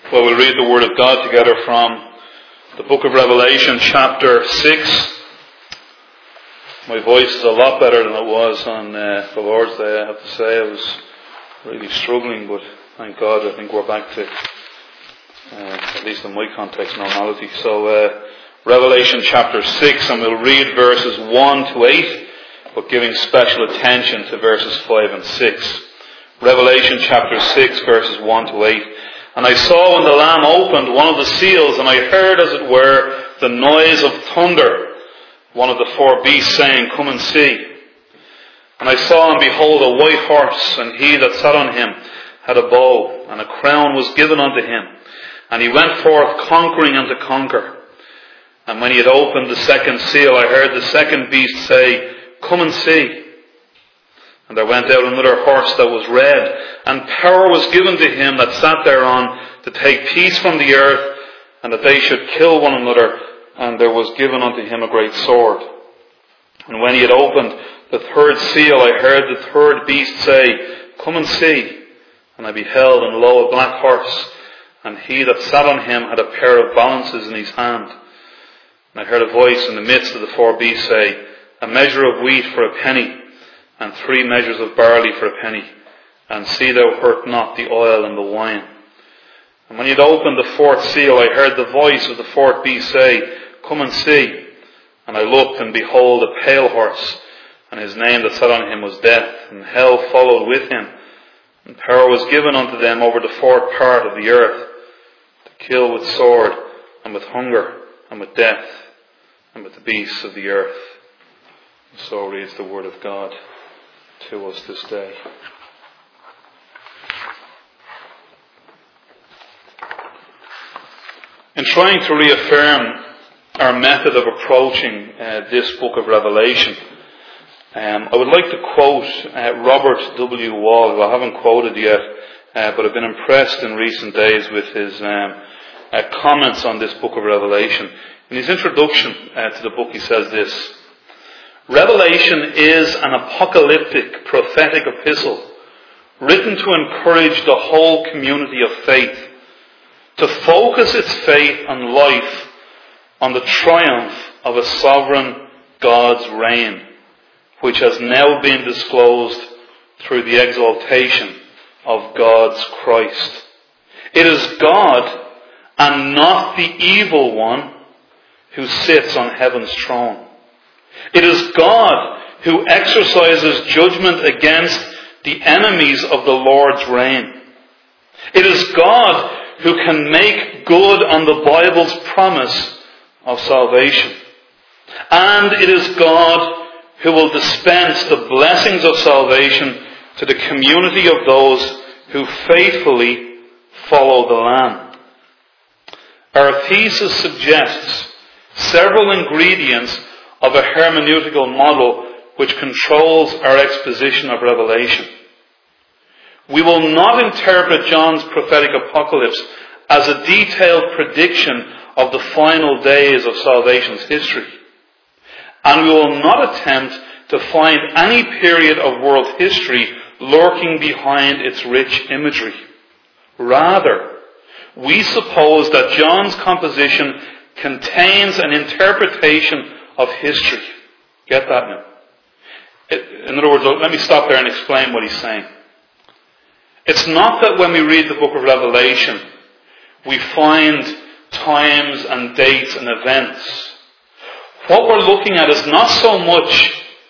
Well, we'll read the Word of God together from the book of Revelation, chapter 6. My voice is a lot better than it was on the Lord's Day, I have to say. I was really struggling, but thank God I think we're back to, at least in my context, normality. So, Revelation chapter 6, and we'll read verses 1 to 8, but giving special attention to verses 5 and 6. Revelation chapter 6, verses 1 to 8. And I saw when the Lamb opened one of the seals, and I heard, as it were, the noise of thunder, one of the four beasts saying, "Come and see." And I saw, and behold, a white horse, and he that sat on him had a bow, and a crown was given unto him. And he went forth conquering and to conquer. And when he had opened the second seal, I heard the second beast say, "Come and see." And there went out another horse that was red, and power was given to him that sat thereon to take peace from the earth, and that they should kill one another, and there was given unto him a great sword. And when he had opened the third seal, I heard the third beast say, "Come and see." And I beheld, and lo, a black horse, and he that sat on him had a pair of balances in his hand. And I heard a voice in the midst of the four beasts say, "A measure of wheat for a penny, and 3 measures of barley for a penny, and see thou hurt not the oil and the wine." And when he had opened the fourth seal, I heard the voice of the fourth beast say, "Come and see." And I looked, and behold, a pale horse, and his name that sat on him was Death, and hell followed with him. And power was given unto them over the fourth part of the earth, to kill with sword, and with hunger, and with death, and with the beasts of the earth. And so reads the word of God to us this day. In trying to reaffirm our method of approaching this book of Revelation, I would like to quote Robert W. Wall, who I haven't quoted yet, but I've been impressed in recent days with his comments on this book of Revelation. In his introduction to the book, he says this: "Revelation is an apocalyptic prophetic epistle written to encourage the whole community of faith to focus its faith and life on the triumph of a sovereign God's reign, which has now been disclosed through the exaltation of God's Christ. It is God and not the evil one who sits on heaven's throne. It is God who exercises judgment against the enemies of the Lord's reign. It is God who can make good on the Bible's promise of salvation. And it is God who will dispense the blessings of salvation to the community of those who faithfully follow the Lamb." Our thesis suggests several ingredients of a hermeneutical model which controls our exposition of Revelation. We will not interpret John's prophetic apocalypse as a detailed prediction of the final days of salvation's history. And we will not attempt to find any period of world history lurking behind its rich imagery. Rather, we suppose that John's composition contains an interpretation of history. Get that now? In other words, let me stop there and explain what he's saying. It's not that when we read the book of Revelation, we find times and dates and events. What we're looking at is not so much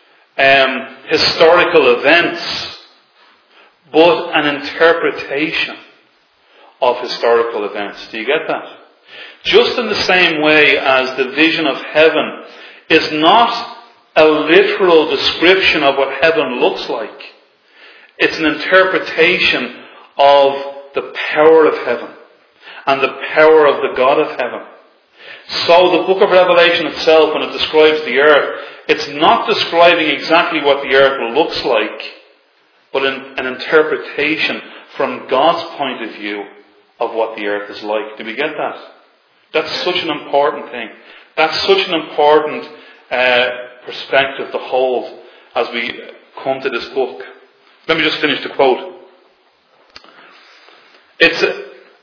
historical events, but an interpretation of historical events. Do you get that? Just in the same way as the vision of heaven is not a literal description of what heaven looks like. It's an interpretation of the power of heaven and the power of the God of heaven. So the book of Revelation itself, when it describes the earth, it's not describing exactly what the earth looks like, but an interpretation from God's point of view of what the earth is like. Do we get that? That's such an important thing. That's such an important perspective to hold as we come to this book. Let me just finish the quote. It's a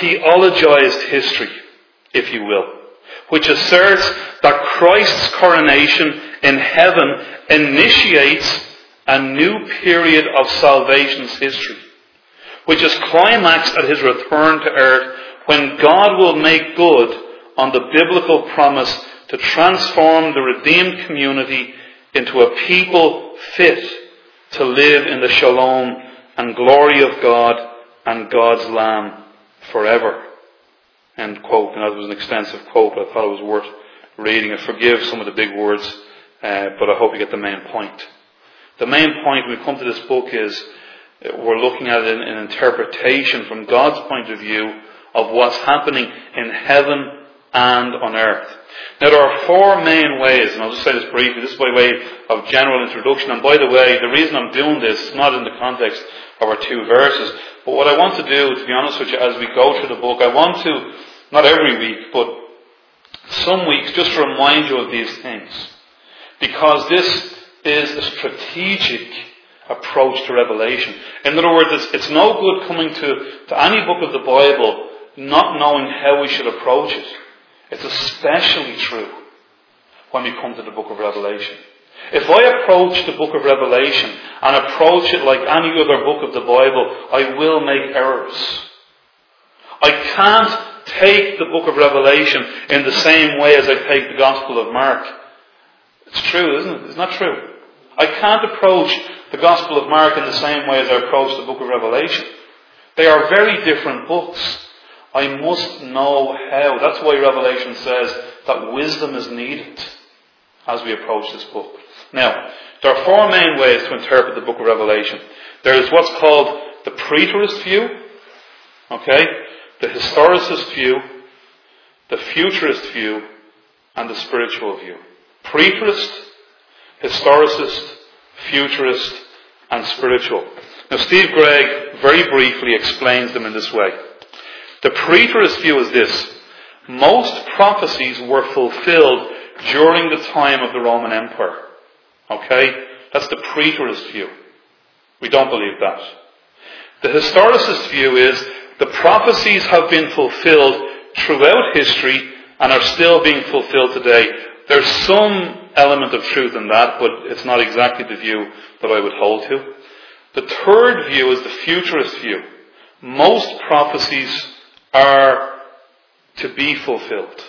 theologized history, if you will, which asserts that Christ's coronation in heaven initiates a new period of salvation's history, which is climaxed at his return to earth, when God will make good on the biblical promise to transform the redeemed community into a people fit to live in the shalom and glory of God and God's Lamb forever. End quote. And that was an extensive quote, but I thought it was worth reading. I forgive some of the big words, but I hope you get the main point. The main point when we come to this book is we're looking at an interpretation from God's point of view of what's happening in heaven and on earth. Now there are four main ways, and I'll just say this briefly. This is by way of general introduction. And by the way, the reason I'm doing this is not in the context of our two verses, but what I want to do, to be honest with you, as we go through the book, I want to, not every week, but some weeks, just to remind you of these things. Because this is a strategic approach to Revelation. In other words, it's no good coming to any book of the Bible not knowing how we should approach it. It's especially true when we come to the book of Revelation. If I approach the book of Revelation and approach it like any other book of the Bible, I will make errors. I can't take the book of Revelation in the same way as I take the Gospel of Mark. It's true, isn't it? It's not true. I can't approach the Gospel of Mark in the same way as I approach the book of Revelation. They are very different books. I must know how. That's why Revelation says that wisdom is needed as we approach this book. Now, there are four main ways to interpret the book of Revelation. There is what's called the preterist view, the historicist view, the futurist view, and the spiritual view. Preterist, historicist, futurist, and spiritual. Now, Steve Gregg very briefly explains them in this way. The preterist view is this: most prophecies were fulfilled during the time of the Roman Empire. That's the preterist view. We don't believe that. The historicist view is the prophecies have been fulfilled throughout history and are still being fulfilled today. There's some element of truth in that, but it's not exactly the view that I would hold to. The third view is the futurist view. Most prophecies are to be fulfilled.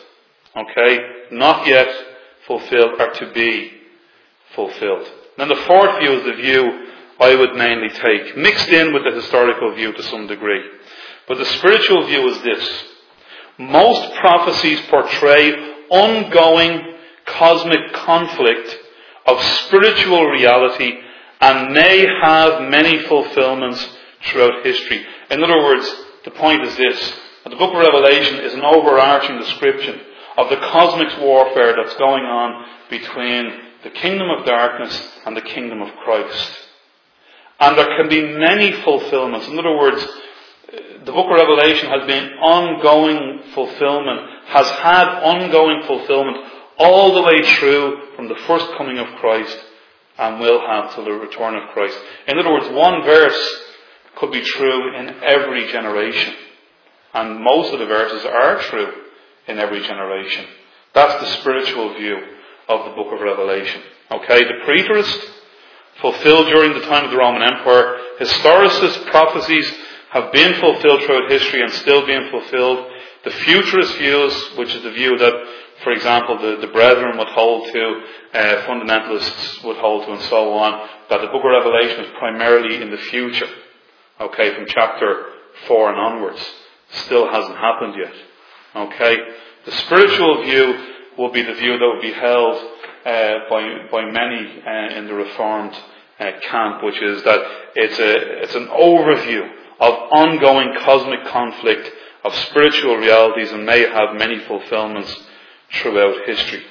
Not yet fulfilled, are to be fulfilled. Then the fourth view is the view I would mainly take, mixed in with the historical view to some degree. But the spiritual view is this: most prophecies portray ongoing cosmic conflict of spiritual reality and may have many fulfillments throughout history. In other words, the point is this: the book of Revelation is an overarching description of the cosmic warfare that's going on between the kingdom of darkness and the kingdom of Christ. And there can be many fulfillments. In other words, the book of Revelation has been ongoing fulfillment, has had ongoing fulfillment all the way through from the first coming of Christ, and will have till the return of Christ. In other words, one verse could be true in every generation. And most of the verses are true in every generation. That's the spiritual view of the book of Revelation. The preterist, fulfilled during the time of the Roman Empire. Historicist prophecies have been fulfilled throughout history and still being fulfilled. The futurist views, which is the view that, for example, the Brethren would hold to, fundamentalists would hold to, and so on, that the book of Revelation is primarily in the future. From chapter 4 and onwards. Still hasn't happened yet. The spiritual view will be the view that will be held by many in the Reformed camp, which is that it's an overview of ongoing cosmic conflict of spiritual realities and may have many fulfillments throughout history.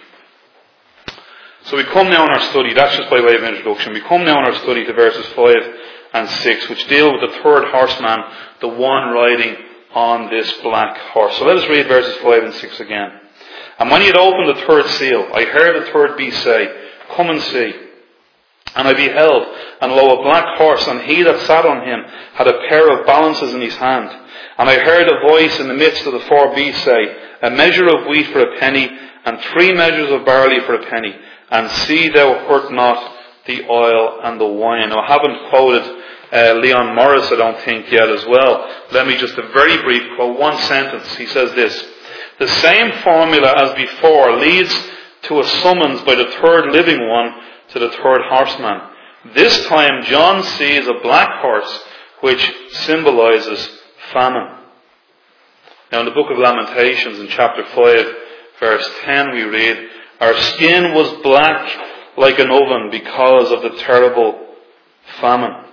So we come now in our study, that's just by way of introduction, we come now in our study to verses 5 and 6, which deal with the third horseman, the one riding on this black horse. So let us read verses 5 and 6 again. And when he had opened the third seal, I heard the third beast say, "Come and see." And I beheld, and lo, a black horse, and he that sat on him had a pair of balances in his hand. And I heard a voice in the midst of the four beasts say, A measure of wheat for a penny, and 3 measures of barley for a penny, and see thou hurt not the oil and the wine. Now, I haven't quoted Leon Morris, I don't think, yet as well. Let me just a very brief quote, one sentence. He says this: The same formula as before leads to a summons by the third living one to the third horseman. This time John sees a black horse which symbolizes famine. Now in the book of Lamentations in chapter 5 verse 10 we read, Our skin was black like an oven because of the terrible famine.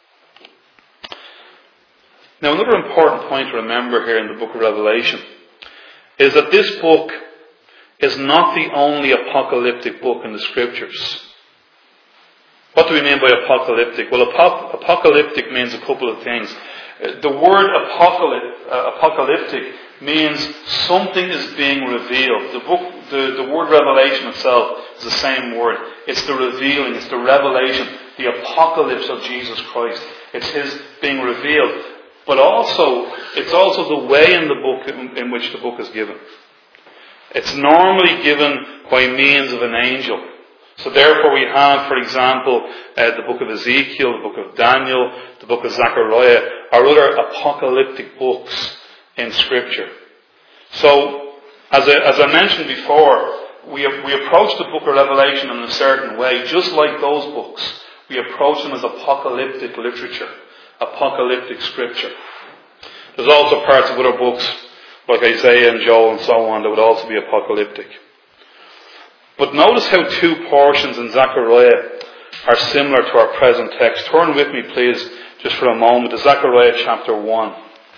Now another important point to remember here in the book of Revelation is that this book is not the only apocalyptic book in the Scriptures. What do we mean by apocalyptic? Well, apocalyptic means a couple of things. The word apocalyptic means something is being revealed. The word revelation itself is the same word. It's the revealing, it's the revelation, the apocalypse of Jesus Christ. It's His being revealed. But it's also the way in the book in which the book is given. It's normally given by means of an angel. So therefore we have, for example, the book of Ezekiel, the book of Daniel, the book of Zechariah, or other apocalyptic books in Scripture. So, as I mentioned before, we approach the book of Revelation in a certain way, just like those books. We approach them as apocalyptic literature, apocalyptic Scripture. There's also parts of other books, like Isaiah and Joel and so on, that would also be apocalyptic. But notice how 2 portions in Zechariah are similar to our present text. Turn with me, please, just for a moment, to Zechariah chapter 1.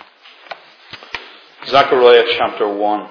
Zechariah chapter 1.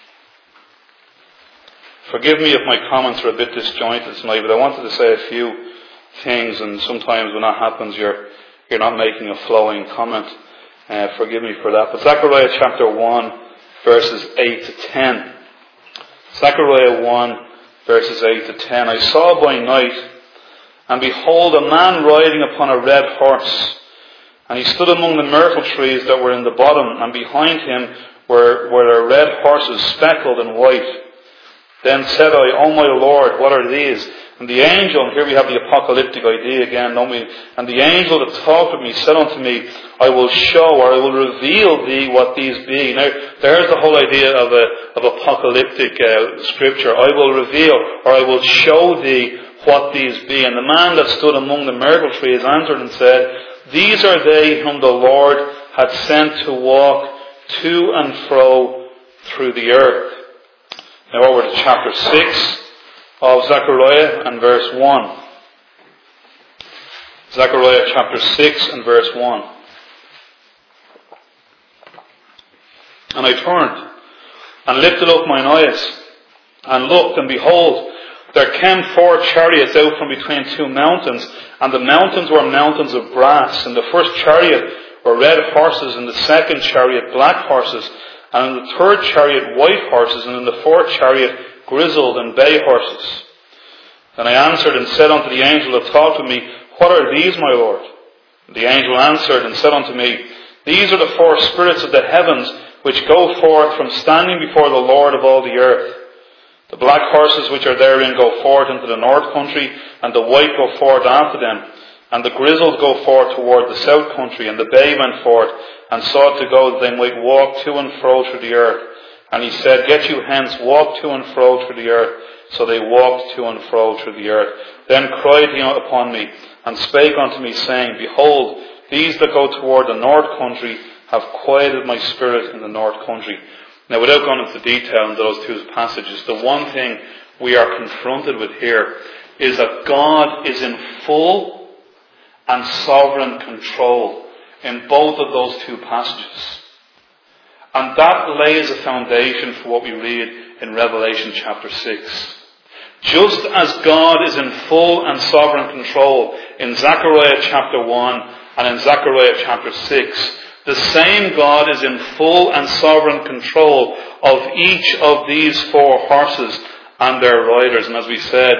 Forgive me if my comments are a bit disjointed tonight, but I wanted to say a few things, and sometimes when that happens, you're not making a flowing comment. Forgive me for that. But Zechariah chapter 1, verses 8 to 10. Zechariah 1, verses 8 to 10. I saw by night, and behold, a man riding upon a red horse. And he stood among the myrtle trees that were in the bottom, and behind him were red horses speckled and white. Then said I, O my Lord, what are these? And the angel, and here we have the apocalyptic idea again, don't we? And the angel that talked with me said unto me, I will show, or I will reveal thee what these be. Now, there's the whole idea of apocalyptic Scripture. I will reveal, or I will show thee what these be. And the man that stood among the myrtle trees answered and said, These are they whom the Lord had sent to walk to and fro through the earth. Now over to chapter 6 of Zechariah and verse 1. Zechariah chapter 6 and verse 1. And I turned and lifted up mine eyes and looked, and behold, there came 4 chariots out from between 2 mountains, and the mountains were mountains of brass. In the first chariot were red horses, in the second chariot black horses, and in the third chariot white horses, and in the fourth chariot grizzled and bay horses. Then I answered and said unto the angel that talked with me, What are these, my Lord? And the angel answered and said unto me, These are the 4 spirits of the heavens, which go forth from standing before the Lord of all the earth. The black horses which are therein go forth into the north country, and the white go forth after them. And the grizzled go forth toward the south country, and the bay went forth, and sought to go that they might walk to and fro through the earth. And he said, Get you hence, walk to and fro through the earth. So they walked to and fro through the earth. Then cried he upon me, and spake unto me, saying, Behold, these that go toward the north country have quieted my spirit in the north country. Now, without going into detail in those 2 passages, the one thing we are confronted with here is that God is in full and sovereign control in both of those 2 passages. And that lays a foundation for what we read in Revelation chapter 6. Just as God is in full and sovereign control in Zechariah chapter 1 and in Zechariah chapter 6, the same God is in full and sovereign control of each of these 4 horses and their riders. And as we said,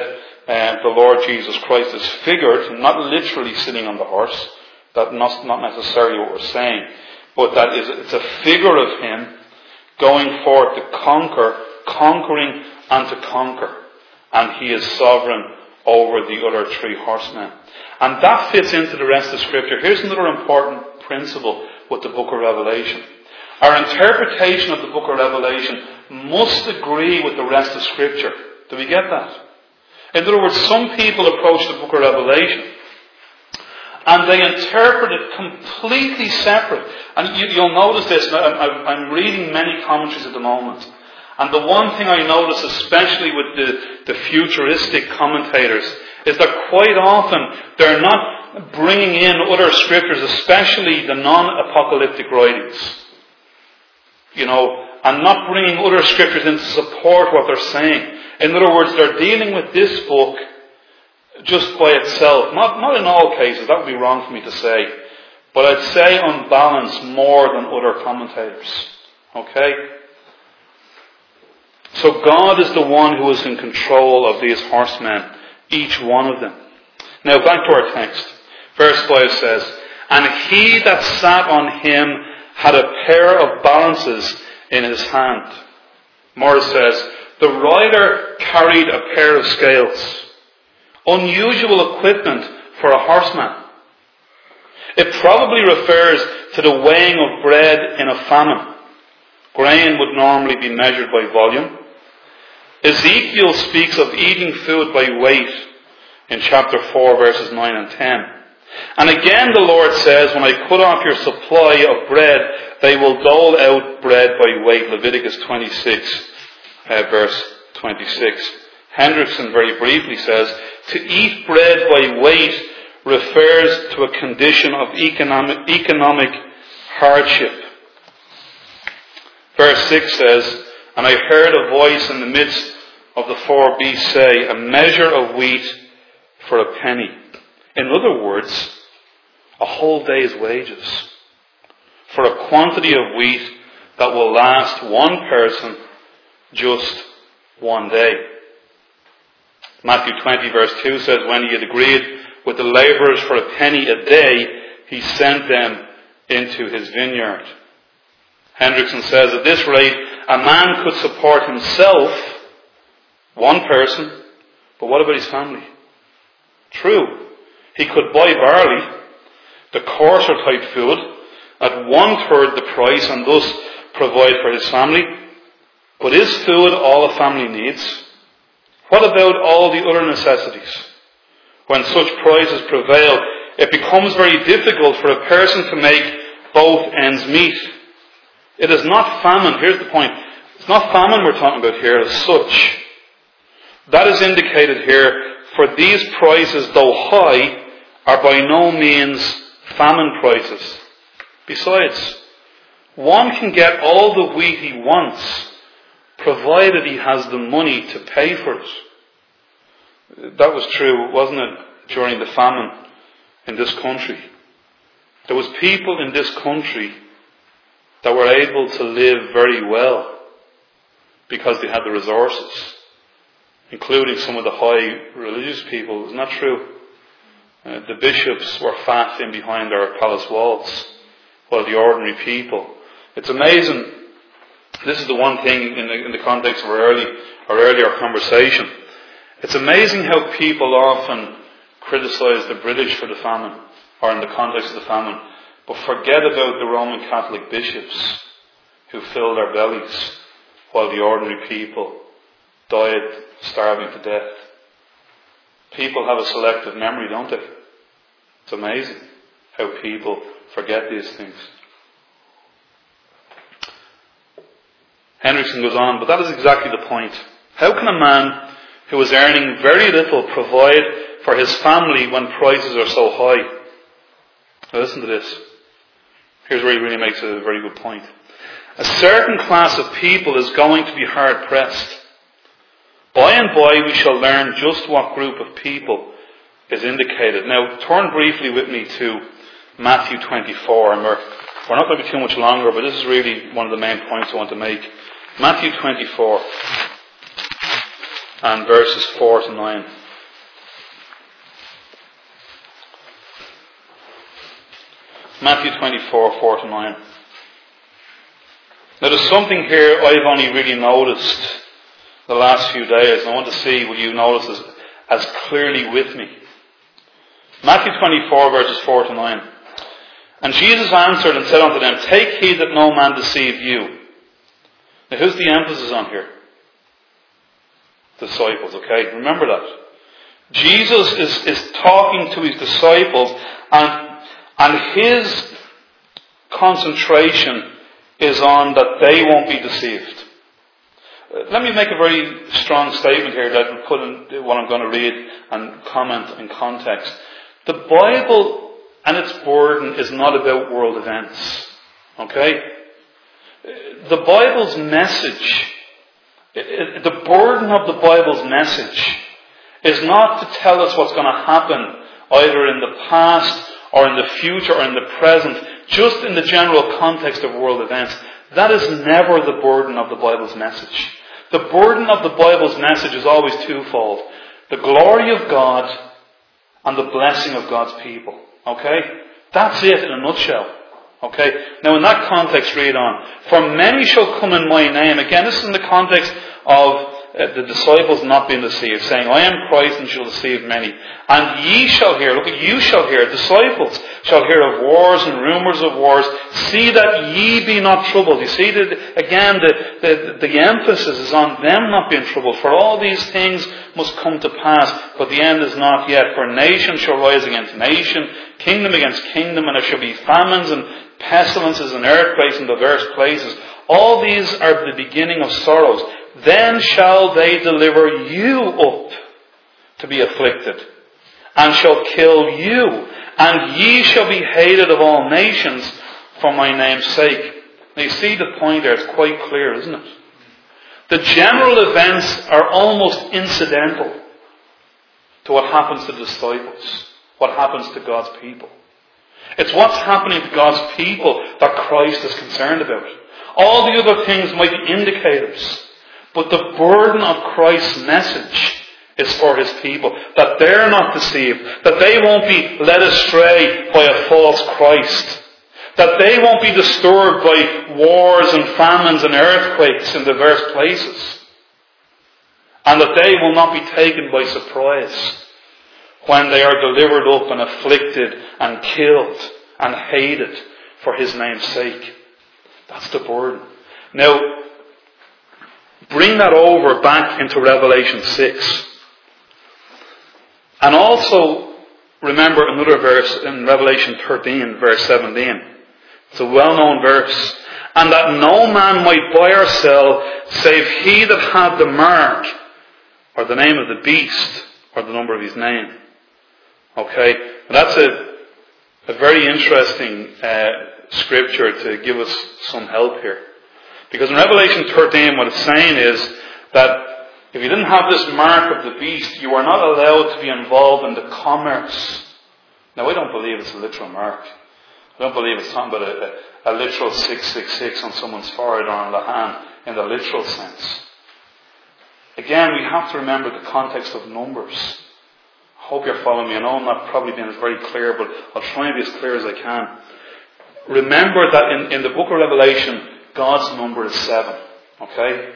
the Lord Jesus Christ is figured, not literally sitting on the horse. That's not necessarily what we're saying. But that it's a figure of Him going forth to conquer, conquering and to conquer. And He is sovereign over the other three horsemen. And that fits into the rest of Scripture. Here's another important principle with the book of Revelation. Our interpretation of the book of Revelation must agree with the rest of Scripture. Do we get that? In other words, some people approach the book of Revelation and they interpret it completely separate. And you'll notice this. I'm reading many commentaries at the moment. And the one thing I notice, especially with the futuristic commentators, is that quite often they're not bringing in other scriptures, especially the non-apocalyptic writings. And not bringing other scriptures in to support what they're saying. In other words, they're dealing with this book just by itself. Not in all cases, that would be wrong for me to say. But I'd say on balance more than other commentators. Okay? So God is the one who is in control of these horsemen, each one of them. Now back to our text. Verse 5 says, "And he that sat on him had a pair of balances in his hand." Morris says, "The rider carried a pair of scales." Unusual equipment for a horseman. It probably refers to the weighing of bread in a famine. Grain would normally be measured by volume. Ezekiel speaks of eating food by weight in chapter 4 verses 9 and 10. And again the Lord says, "When I cut off your supply of bread, they will dole out bread by weight." Leviticus 26 verse 26. Hendrickson very briefly says, "To eat bread by weight refers to a condition of economic hardship." Verse 6 says, "And I heard a voice in the midst of the four beasts say, a measure of wheat for a penny." In other words, a whole day's wages for a quantity of wheat that will last one person just one day. Matthew 20 verse 2 says, "When he had agreed with the labourers for a penny a day, he sent them into his vineyard." Hendrickson says, "At this rate, a man could support himself, one person, but what about his family?" True, he could buy barley, the coarser type food, at 1/3 the price and thus provide for his family. But is food all a family needs? What about all the other necessities? When such prices prevail, it becomes very difficult for a person to make both ends meet. It is not famine. Here's the point. It's not famine we're talking about here as such. That is indicated here, for these prices, though high, are by no means famine prices. Besides, one can get all the wheat he wants, provided he has the money to pay for it. That was true, wasn't it, during the famine in this country? There was people in this country that were able to live very well because they had the resources, including some of the high religious people. Isn't that true? The bishops were fat in behind their palace walls, while the ordinary people. It's amazing. This is the one thing in the context of our earlier conversation. It's amazing how people often criticize the British for the famine, or in the context of the famine, but forget about the Roman Catholic bishops who filled their bellies while the ordinary people died starving to death. People have a selective memory, don't they? It's amazing how people forget these things. Hendrickson goes on, but that is exactly the point. How can a man who is earning very little provide for his family when prices are so high? Now listen to this. Here's where he really makes a very good point. A certain class of people is going to be hard pressed. By and by we shall learn just what group of people is indicated. Now turn briefly with me to Matthew 24, and we're not going to be too much longer, but this is really one of the main points I want to make. Matthew 24 and verses 4 to 9. Matthew 24, 4 to 9. Now there's something here I've only really noticed the last few days. I want to see, will you notice as clearly with me? Matthew 24, verses 4 to 9. And Jesus answered and said unto them, Take heed that no man deceive you. Now who's the emphasis on here? Disciples, okay? Remember that. Jesus is talking to his disciples, and his concentration is on that they won't be deceived. Let me make a very strong statement here that will put in what I'm going to read and comment in context. The Bible and its burden is not about world events. Okay? The Bible's message, the burden of the Bible's message is not to tell us what's going to happen either in the past or in the future or in the present, just in the general context of world events. That is never the burden of the Bible's message. The burden of the Bible's message is always twofold. The glory of God and the blessing of God's people. Okay? That's it in a nutshell. Okay? Now in that context, read on. For many shall come in my name. Again, this is in the context of the disciples not being deceived, saying, I am Christ and shall deceive many. And ye shall hear, look at you shall hear, disciples shall hear of wars and rumours of wars. See that ye be not troubled. You see, again, the emphasis is on them not being troubled. For all these things must come to pass, but the end is not yet. For nation shall rise against nation, kingdom against kingdom, and there shall be famines and pestilences and earthquakes in diverse places. All these are the beginning of sorrows. Then shall they deliver you up to be afflicted, and shall kill you, and ye shall be hated of all nations for my name's sake. Now you see the point there, it's quite clear, isn't it? The general events are almost incidental to what happens to the disciples, what happens to God's people. It's what's happening to God's people that Christ is concerned about. All the other things might be indicators. But the burden of Christ's message is for his people. That they're not deceived. That they won't be led astray by a false Christ. That they won't be disturbed by wars and famines and earthquakes in diverse places. And that they will not be taken by surprise when they are delivered up and afflicted and killed and hated for his name's sake. That's the burden. Now, bring that over back into Revelation 6. And also remember another verse in Revelation 13, verse 17. It's a well-known verse. And that no man might buy or sell save he that had the mark, or the name of the beast, or the number of his name. Okay? And that's a very interesting scripture to give us some help here. Because in Revelation 13, what it's saying is that if you didn't have this mark of the beast, you are not allowed to be involved in the commerce. Now, I don't believe it's a literal mark. I don't believe it's something but a literal 666 on someone's forehead or on the hand in the literal sense. Again, we have to remember the context of numbers. I hope you're following me. I know I'm not probably being very clear, but I'll try and be as clear as I can. Remember that in the book of Revelation, God's number is 7. Okay?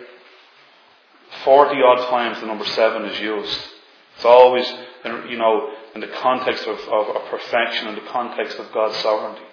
40 odd times the number 7 is used. It's always, in the context of perfection, in the context of God's sovereignty.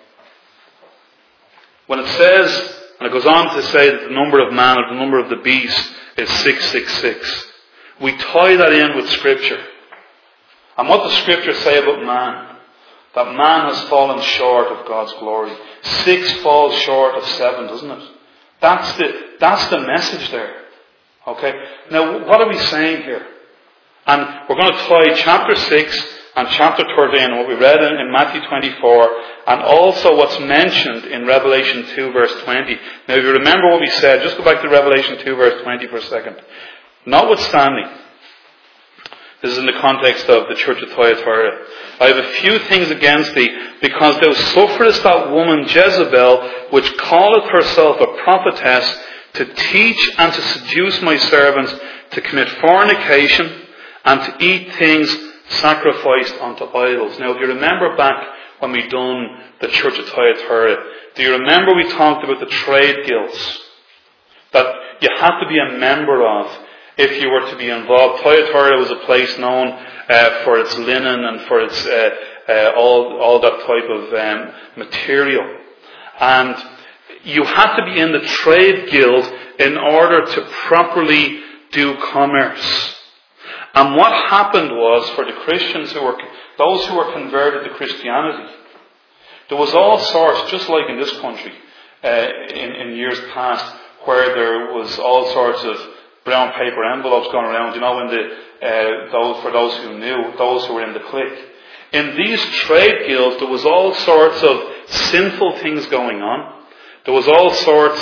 When it says, and it goes on to say that the number of man or the number of the beast is 666, we tie that in with Scripture. And what does Scripture say about man? That man has fallen short of God's glory. 6 falls short of 7, doesn't it? That's the message there. Okay? Now, what are we saying here? And we're going to tie chapter 6 and chapter 13, what we read in Matthew 24, and also what's mentioned in Revelation 2 verse 20. Now, if you remember what we said, just go back to Revelation 2 verse 20 for a second. Notwithstanding, this is in the context of the church of Thyatira. I have a few things against thee, because thou sufferest that woman Jezebel, which calleth herself a prophetess, to teach and to seduce my servants to commit fornication and to eat things sacrificed unto idols. Now, if you remember back when we done the Church of Thyatira. Do you remember we talked about the trade guilds that you had to be a member of if you were to be involved? Thyatira was a place known for its linen and for its all that type of material. And you had to be in the trade guild in order to properly do commerce. And what happened was, for the Christians those who were converted to Christianity, there was all sorts, just like in this country, in years past, where there was all sorts of brown paper envelopes going around, for those who knew, those who were in the clique. In these trade guilds, there was all sorts of sinful things going on. There was all sorts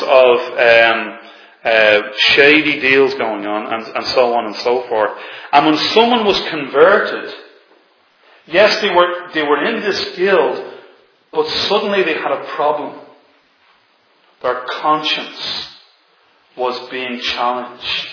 of shady deals going on, and so on and so forth. And when someone was converted, yes, they were in this guild, but suddenly they had a problem. Their conscience was being challenged,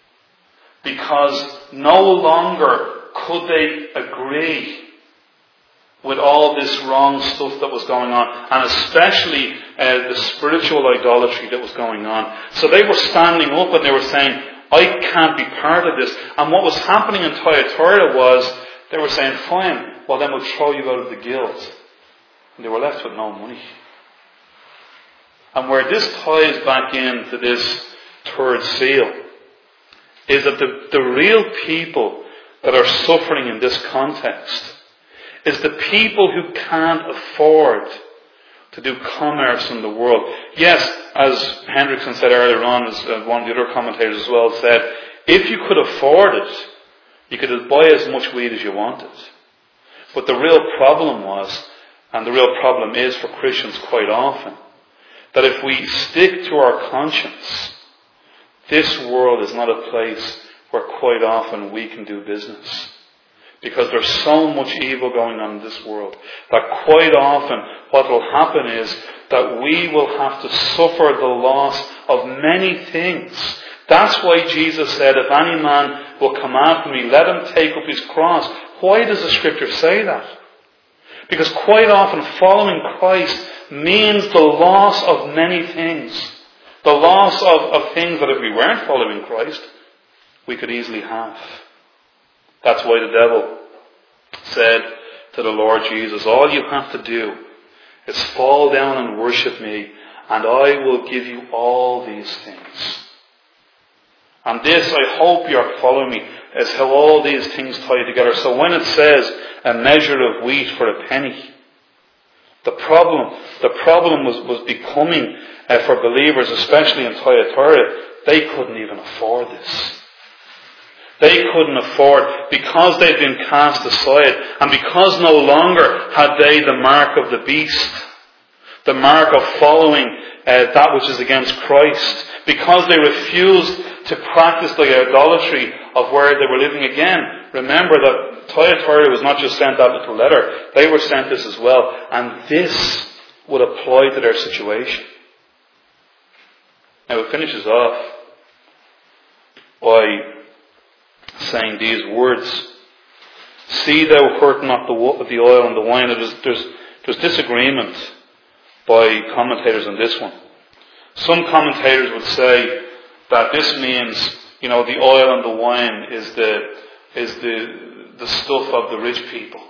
because no longer could they agree with all this wrong stuff that was going on, and especially the spiritual idolatry that was going on. So they were standing up and they were saying, I can't be part of this. And what was happening in Thyatira was, they were saying, fine, well then we'll throw you out of the guild. And they were left with no money. And where this ties back into this third seal is that the real people that are suffering in this context is the people who can't afford to do commerce in the world. Yes, as Hendrickson said earlier on, as one of the other commentators as well said, if you could afford it, you could buy as much weed as you wanted. But the real problem was, and the real problem is for Christians quite often, that if we stick to our conscience, this world is not a place where quite often we can do business. Because there's so much evil going on in this world that quite often what will happen is that we will have to suffer the loss of many things. That's why Jesus said, if any man will come after me, let him take up his cross. Why does the Scripture say that? Because quite often following Christ means the loss of many things. The loss of things that if we weren't following Christ, we could easily have. That's why the devil said to the Lord Jesus, all you have to do is fall down and worship me, and I will give you all these things. And this, I hope you are following me, is how all these things tie together. So when it says a measure of wheat for a penny, the problem was becoming for believers, especially in Thyatira, they couldn't even afford this. They couldn't afford, because they'd been cast aside, and because no longer had they the mark of the beast, the mark of following that which is against Christ, because they refused to practice the idolatry of where they were living again. Remember that Thyatira was not just sent that little letter, they were sent this as well, and this would apply to their situation. Now it finishes off by saying these words, see thou hurt not the oil and the wine. There's disagreement by commentators on this one. Some commentators would say that this means, the oil and the wine is the stuff of the rich people.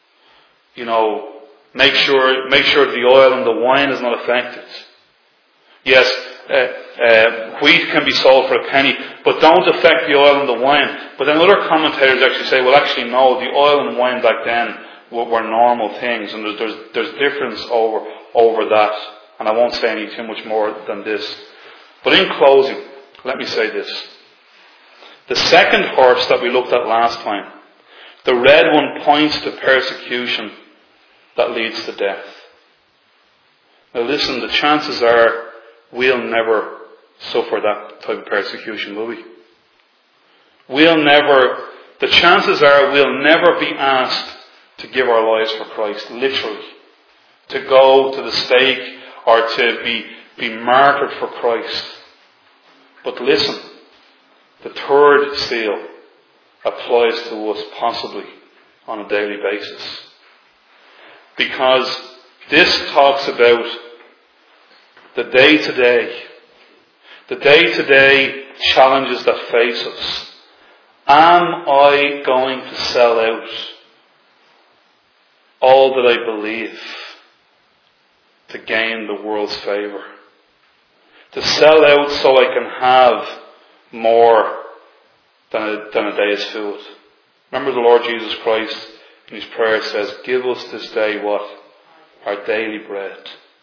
Make sure the oil and the wine is not affected. Yes, wheat can be sold for a penny, but don't affect the oil and the wine. But then other commentators actually say, well, actually no, the oil and wine back then were normal things, and there's difference over that. And I won't say any too much more than this. But in closing, let me say this. The second horse that we looked at last time, the red one, points to persecution that leads to death. Now listen, the chances are we'll never suffer that type of persecution, will we? The chances are we'll never be asked to give our lives for Christ, literally. To go to the stake or to be martyred for Christ. But listen, the third seal applies to us possibly on a daily basis. because this talks about the day-to-day. The day-to-day challenges that face us. Am I going to sell out all that I believe to gain the world's favour? To sell out so I can have more than a day's food. Remember the Lord Jesus Christ in His prayer says, give us this day what? Our daily bread.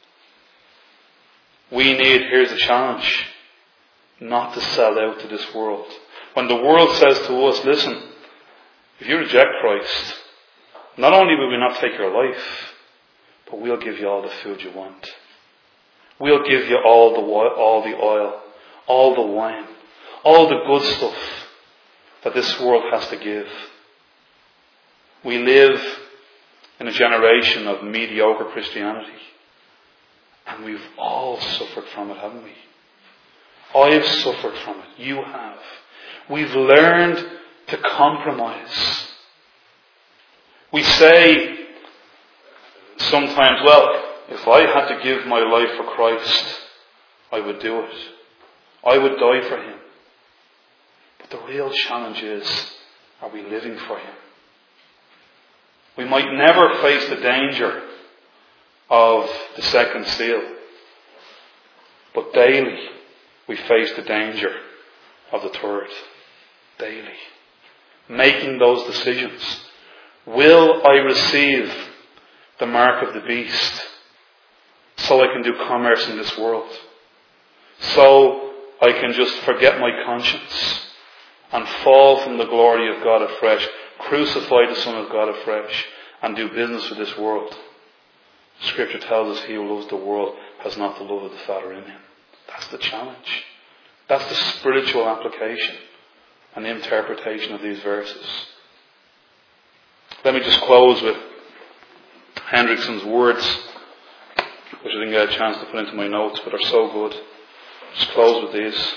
We need, here's the challenge, not to sell out to this world. When the world says to us, listen, if you reject Christ, not only will we not take your life, but we'll give you all the food you want. We'll give you all the oil, all the wine, all the good stuff that this world has to give. We live in a generation of mediocre Christianity. And we've all suffered from it, haven't we? I've suffered from it. You have. We've learned to compromise. We say sometimes, well, if I had to give my life for Christ, I would do it. I would die for Him. But the real challenge is, are we living for Him? We might never face the danger of the second seal, but daily we face the danger of the third. Daily. Making those decisions. Will I receive the mark of the beast so I can do commerce in this world? So I can just forget my conscience and fall from the glory of God afresh, crucify the Son of God afresh, and do business with this world? Scripture tells us he who loves the world has not the love of the Father in him. That's the challenge. That's the spiritual application and interpretation of these verses. Let me just close with Hendrickson's words, which I didn't get a chance to put into my notes, but are so good. Just close with these.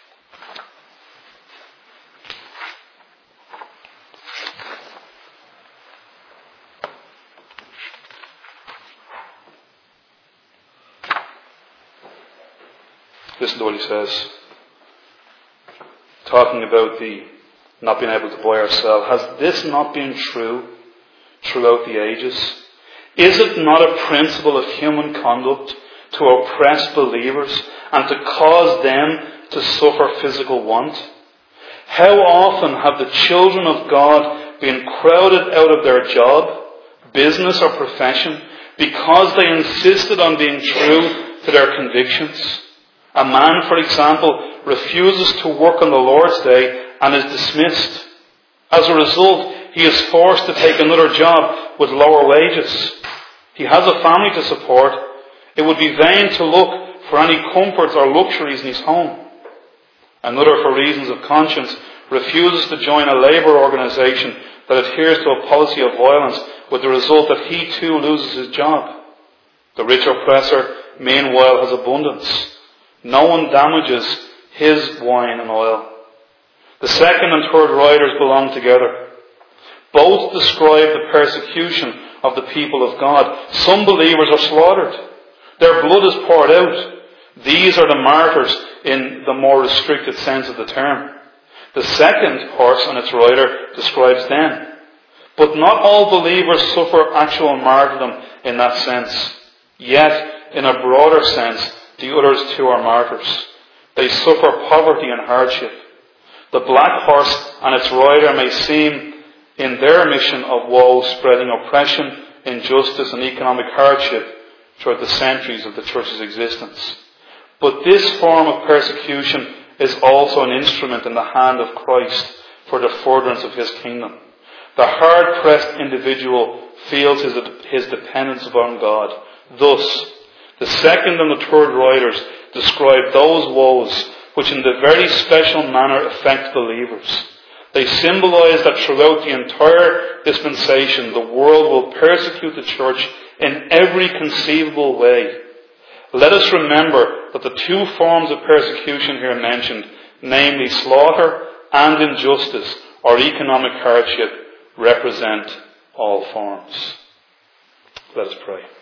Listen to what he says. Talking about the not being able to buy ourselves. Has this not been true throughout the ages? Is it not a principle of human conduct to oppress believers and to cause them to suffer physical want? How often have the children of God been crowded out of their job, business or profession because they insisted on being true to their convictions? A man, for example, refuses to work on the Lord's Day and is dismissed. As a result, he is forced to take another job with lower wages. He has a family to support. It would be vain to look for any comforts or luxuries in his home. Another, for reasons of conscience, refuses to join a labour organisation that adheres to a policy of violence, with the result that he too loses his job. The rich oppressor, meanwhile, has abundance. No one damages his wine and oil. The second and third writers belong together. Both describe the persecution of the people of God. Some believers are slaughtered. Their blood is poured out. These are the martyrs in the more restricted sense of the term. The second horse and its rider describes them. But not all believers suffer actual martyrdom in that sense. Yet, in a broader sense, the others too are martyrs. They suffer poverty and hardship. The black horse and its rider may seem, in their mission of woe, spreading oppression, injustice and economic hardship throughout the centuries of the church's existence. But this form of persecution is also an instrument in the hand of Christ for the furtherance of His kingdom. The hard-pressed individual feels his dependence upon God. Thus, the second and the third writers describe those woes which in the very special manner affect believers. They symbolize that throughout the entire dispensation, the world will persecute the church in every conceivable way. Let us remember that the two forms of persecution here mentioned, namely slaughter and injustice or economic hardship, represent all forms. Let us pray.